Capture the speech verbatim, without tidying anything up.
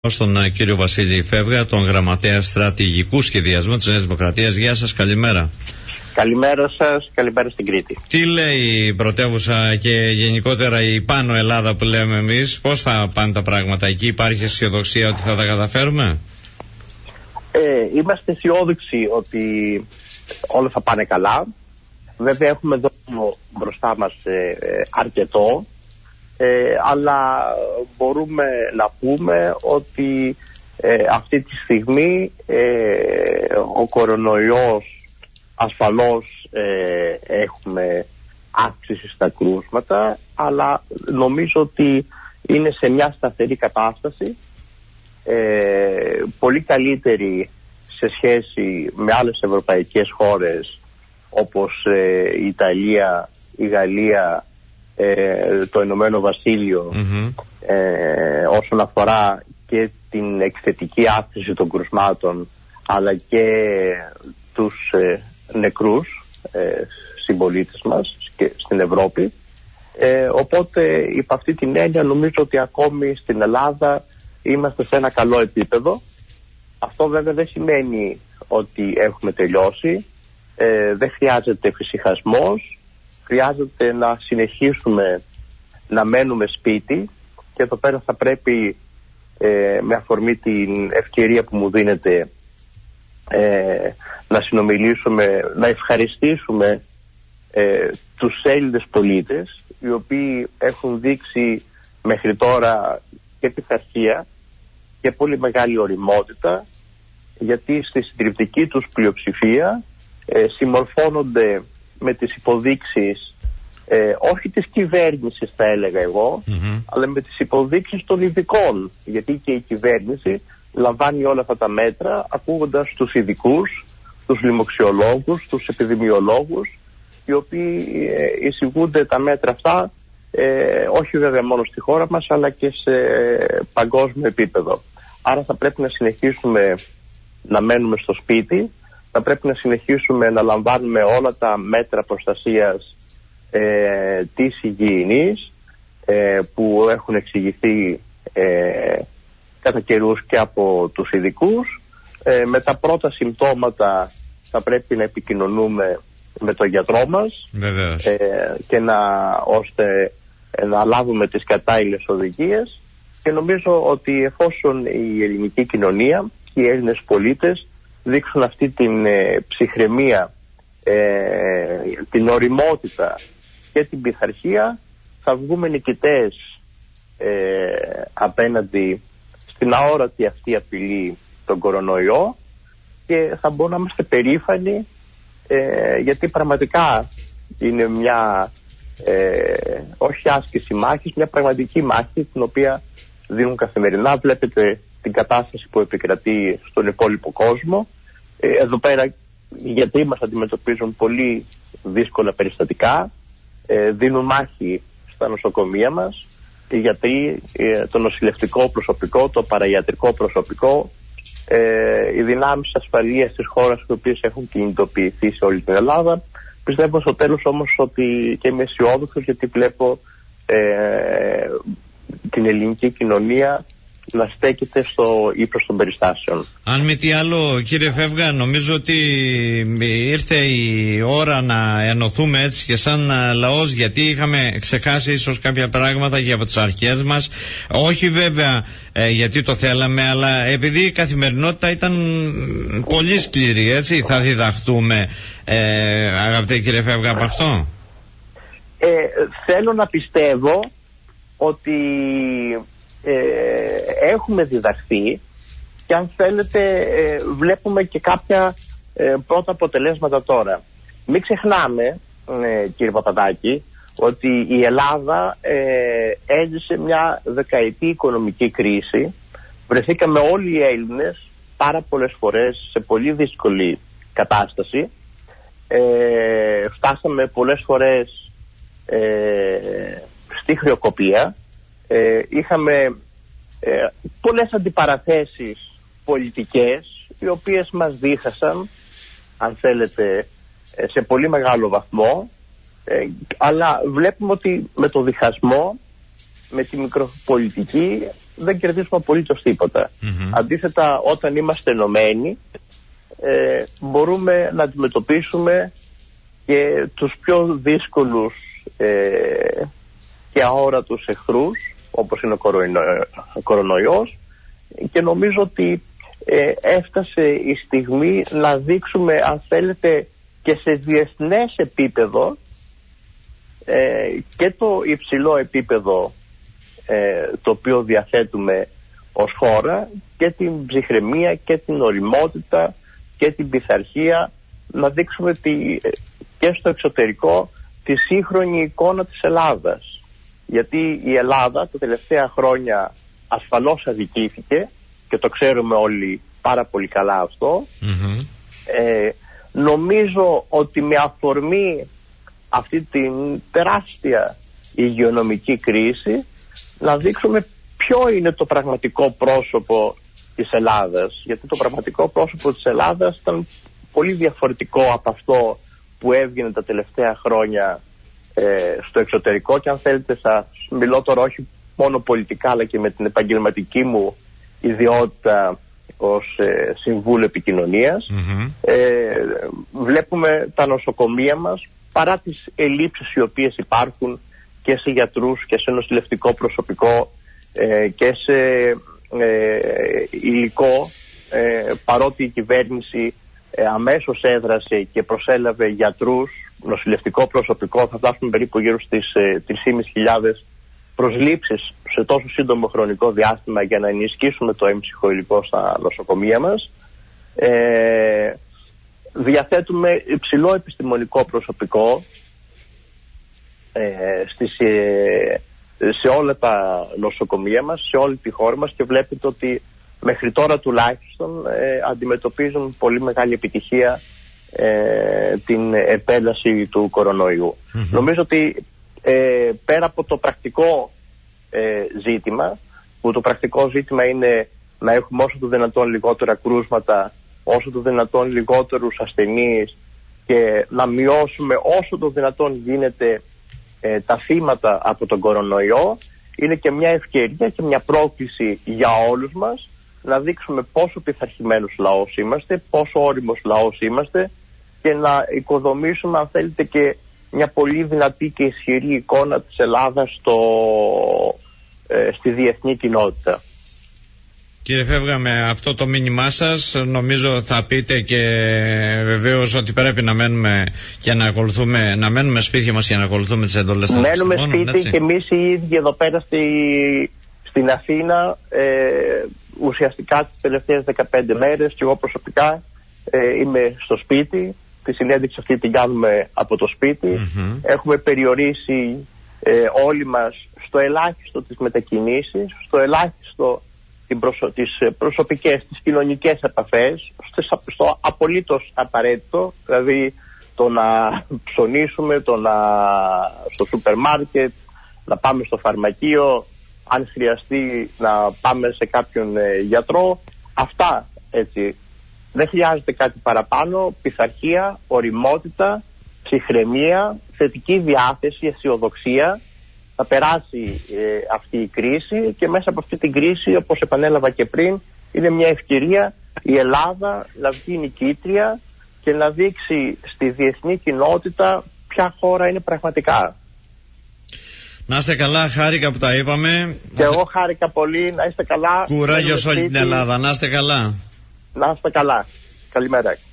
Στον κύριο Βασίλη Φεύγα, τον γραμματέα στρατηγικού σχεδιασμού της Νέας Δημοκρατίας. Γεια σας, καλημέρα. Καλημέρα σας, καλημέρα στην Κρήτη. Τι λέει η πρωτεύουσα και γενικότερα η Πάνω Ελλάδα που λέμε εμείς, πώς θα πάνε τα πράγματα εκεί, υπάρχει αισιοδοξία ότι θα τα καταφέρουμε? Ε, είμαστε αισιόδοξοι ότι όλα θα πάνε καλά. Βέβαια έχουμε εδώ μπροστά μας ε, αρκετό. Ε, αλλά μπορούμε να πούμε ότι ε, αυτή τη στιγμή ε, ο κορονοϊός ασφαλώς ε, έχουμε αύξηση στα κρούσματα, αλλά νομίζω ότι είναι σε μια σταθερή κατάσταση, ε, πολύ καλύτερη σε σχέση με άλλες ευρωπαϊκές χώρες όπως ε, η Ιταλία, η Γαλλία, Ε, το Ηνωμένο Βασίλειο, mm-hmm. ε, όσον αφορά και την εκθετική αύξηση των κρουσμάτων αλλά και τους ε, νεκρούς ε, συμπολίτες μας και στην Ευρώπη. Ε, οπότε υπ' αυτή την έννοια νομίζω ότι ακόμη στην Ελλάδα είμαστε σε ένα καλό επίπεδο. Αυτό βέβαια δεν σημαίνει ότι έχουμε τελειώσει, ε, δεν χρειάζεται εφησυχασμός. Χρειάζεται να συνεχίσουμε να μένουμε σπίτι και εδώ πέρα θα πρέπει ε, με αφορμή την ευκαιρία που μου δίνεται ε, να συνομιλήσουμε, να ευχαριστήσουμε ε, τους Έλληνες πολίτες οι οποίοι έχουν δείξει μέχρι τώρα και πειθαρχία και πολύ μεγάλη οριμότητα, γιατί στη συντριπτική τους πλειοψηφία ε, συμμορφώνονται με τις υποδείξεις ε, όχι της κυβέρνησης θα έλεγα εγώ, mm-hmm. αλλά με τις υποδείξεις των ειδικών, γιατί και η κυβέρνηση λαμβάνει όλα αυτά τα μέτρα ακούγοντας τους ειδικούς, τους λοιμοξιολόγους, τους επιδημιολόγους, οι οποίοι ε, εισηγούνται τα μέτρα αυτά ε, όχι βέβαια μόνο στη χώρα μας αλλά και σε παγκόσμιο επίπεδο. Άρα θα πρέπει να συνεχίσουμε να μένουμε στο σπίτι, θα πρέπει να συνεχίσουμε να λαμβάνουμε όλα τα μέτρα προστασίας ε, της υγιεινής ε, που έχουν εξηγηθεί ε, κατά καιρούς και από τους ειδικούς. Ε, με τα πρώτα συμπτώματα θα πρέπει να επικοινωνούμε με τον γιατρό μας ε, και να, ώστε ε, να λάβουμε τις κατάλληλες οδηγίες, και νομίζω ότι εφόσον η ελληνική κοινωνία και οι Έλληνες πολίτες δείξουν αυτή την ε, ψυχραιμία, ε, την οριμότητα και την πειθαρχία, θα βγούμε νικητές ε, απέναντι στην αόρατη αυτή απειλή τον κορονοϊό και θα μπορούμε να είμαστε περήφανοι ε, γιατί πραγματικά είναι μια ε, όχι άσκηση μάχης, μια πραγματική μάχη την οποία δίνουν καθημερινά. Βλέπετε την κατάσταση που επικρατεί στον υπόλοιπο κόσμο. Ε, εδώ πέρα οι γιατροί μας αντιμετωπίζουν πολύ δύσκολα περιστατικά, ε, δίνουν μάχη στα νοσοκομεία μας, οι γιατροί, ε, το νοσηλευτικό προσωπικό, το παραϊατρικό προσωπικό, ε, οι δυνάμεις ασφαλείας της χώρας οι οποίες έχουν κινητοποιηθεί σε όλη την Ελλάδα. Πιστεύω στο τέλος όμως ότι και είμαι αισιόδοξος, γιατί βλέπω ε, την ελληνική κοινωνία να στέκεται στο ύψος των περιστάσεων. Αν μη τι άλλο, κύριε Φεύγα, νομίζω ότι ήρθε η ώρα να ενωθούμε έτσι και σαν λαός, γιατί είχαμε ξεχάσει ίσως κάποια πράγματα και από τις αρχές μας. Όχι βέβαια ε, γιατί το θέλαμε, αλλά επειδή η καθημερινότητα ήταν πολύ σκληρή, έτσι. Θα διδαχτούμε, ε, αγαπητέ κύριε Φεύγα, από αυτό. Ε, θέλω να πιστεύω ότι Ε, έχουμε διδαχθεί και αν θέλετε ε, βλέπουμε και κάποια ε, πρώτα αποτελέσματα τώρα. Μην ξεχνάμε ε, κύριε Παπαδάκη ότι η Ελλάδα ε, έζησε μια δεκαετή οικονομική κρίση. Βρεθήκαμε όλοι οι Έλληνες πάρα πολλές φορές σε πολύ δύσκολη κατάσταση. ε, φτάσαμε πολλές φορές ε, στη χρεοκοπία. Ε, είχαμε ε, πολλές αντιπαραθέσεις πολιτικές οι οποίες μας δίχασαν, αν θέλετε, ε, σε πολύ μεγάλο βαθμό, ε, αλλά βλέπουμε ότι με το διχασμό, με τη μικροπολιτική δεν κερδίζουμε απολύτως τίποτα. Mm-hmm. Αντίθετα, όταν είμαστε ενωμένοι, ε, μπορούμε να αντιμετωπίσουμε και τους πιο δύσκολους ε, και αόρατους εχθρούς, όπως είναι ο, κορονοϊ... ο κορονοϊός, και νομίζω ότι ε, έφτασε η στιγμή να δείξουμε, αν θέλετε, και σε διεθνές επίπεδο ε, και το υψηλό επίπεδο ε, το οποίο διαθέτουμε ως χώρα, και την ψυχραιμία και την ωριμότητα και την πειθαρχία, να δείξουμε τη, και στο εξωτερικό τη σύγχρονη εικόνα της Ελλάδας. Γιατί η Ελλάδα τα τελευταία χρόνια ασφαλώς αδικήθηκε και το ξέρουμε όλοι πάρα πολύ καλά αυτό. Mm-hmm. Ε, νομίζω ότι με αφορμή αυτή την τεράστια υγειονομική κρίση να δείξουμε ποιο είναι το πραγματικό πρόσωπο της Ελλάδας. Γιατί το πραγματικό πρόσωπο της Ελλάδας ήταν πολύ διαφορετικό από αυτό που έβγαινε τα τελευταία χρόνια ε, στο εξωτερικό, και αν θέλετε θα μιλώ τώρα όχι μόνο πολιτικά αλλά και με την επαγγελματική μου ιδιότητα ως ε, Συμβούλου Επικοινωνίας. Mm-hmm. Ε, βλέπουμε τα νοσοκομεία μας, παρά τις ελλείψεις οι οποίες υπάρχουν και σε γιατρούς και σε νοσηλευτικό προσωπικό ε, και σε ε, υλικό, ε, παρότι η κυβέρνηση ε, αμέσως έδρασε και προσέλαβε γιατρούς, νοσηλευτικό προσωπικό, θα φτάσουμε περίπου γύρω στις ε, τρεις χιλιάδες πεντακόσιες προσλήψεις σε τόσο σύντομο χρονικό διάστημα για να ενισχύσουμε το έμψυχο υλικό στα νοσοκομεία μας. Ε, διαθέτουμε υψηλό επιστημονικό προσωπικό ε, στις, ε, σε όλα τα νοσοκομεία μας, σε όλη τη χώρα μας, και βλέπετε ότι μέχρι τώρα τουλάχιστον ε, αντιμετωπίζουν πολύ μεγάλη επιτυχία ε, την επέλαση του κορονοϊού. Mm-hmm. Νομίζω ότι ε, πέρα από το πρακτικό ε, ζήτημα, που το πρακτικό ζήτημα είναι να έχουμε όσο το δυνατόν λιγότερα κρούσματα, όσο το δυνατόν λιγότερους ασθενείς, και να μειώσουμε όσο το δυνατόν γίνεται ε, τα θύματα από τον κορονοϊό, είναι και μια ευκαιρία και μια πρόκληση για όλους μας να δείξουμε πόσο πειθαρχημένος λαός είμαστε, πόσο όριμος λαός είμαστε, και να οικοδομήσουμε, αν θέλετε, και μια πολύ δυνατή και ισχυρή εικόνα της Ελλάδας στο, ε, στη διεθνή κοινότητα. Κύριε Φεύγα, με αυτό το μήνυμά σας νομίζω θα πείτε και βεβαίως ότι πρέπει να μένουμε και να ακολουθούμε, να μένουμε σπίτια μας για να ακολουθούμε τις εντολές των Μένουμε σπίτι, έτσι. Και εμείς οι ίδιοι εδώ πέρα στη, στην Αθήνα ε, ουσιαστικά τις τελευταίες δεκαπέντε μέρες, και εγώ προσωπικά ε, είμαι στο σπίτι. Τη συνέντευξη αυτή την κάνουμε από το σπίτι. Mm-hmm. Έχουμε περιορίσει ε, όλοι μας στο ελάχιστο τις μετακινήσεις, στο ελάχιστο την προσω... τις προσωπικές, τις κοινωνικές επαφές, στο, στο απολύτως απαραίτητο, δηλαδή το να ψωνίσουμε, το να στο σούπερ μάρκετ, να πάμε στο φαρμακείο, αν χρειαστεί να πάμε σε κάποιον ε, γιατρό. Αυτά, έτσι. Δεν χρειάζεται κάτι παραπάνω. Πειθαρχία, ωριμότητα, ψυχραιμία, θετική διάθεση, αισιοδοξία. Θα περάσει ε, αυτή η κρίση, και μέσα από αυτή την κρίση, όπως επανέλαβα και πριν, είναι μια ευκαιρία η Ελλάδα να βγει νικήτρια και να δείξει στη διεθνή κοινότητα ποια χώρα είναι πραγματικά. Να είστε καλά, χάρηκα που τα είπαμε. Και εγώ χάρηκα πολύ, να είστε καλά. Κουράγιο σε όλη την Ελλάδα, να είστε καλά. Να είστε καλά. Καλημέρα.